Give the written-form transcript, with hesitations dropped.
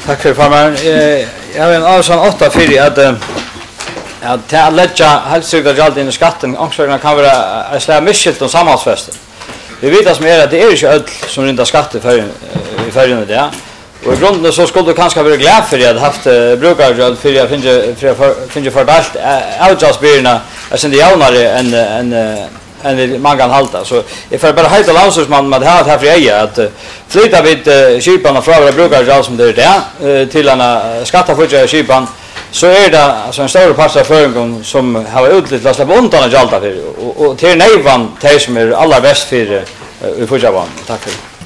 Tack för farman. Jag har en avsån 8 för att lägga hälsogda gjald in i skatten också kan vara ett slag misskilt om samhällsfesten. Vi vet att det är inte öll som rindar skatt i färgen det. Och i grunden så skulle du kanske vara glad för att haft brukargjald för jag finner fördalt avgjaldsbyrna är sen det jaunare än man kan halta. Så jag får bara hejta landsortsmannen med det här för eget att flytta vid kypan och fråga brukargjald som det är det till en skattafutja kypan så är det alltså en stor part av föringen som har utlytt att släppa undan att gjalda för och till nejvan till som är allra bäst för i futjaban. Tack för det.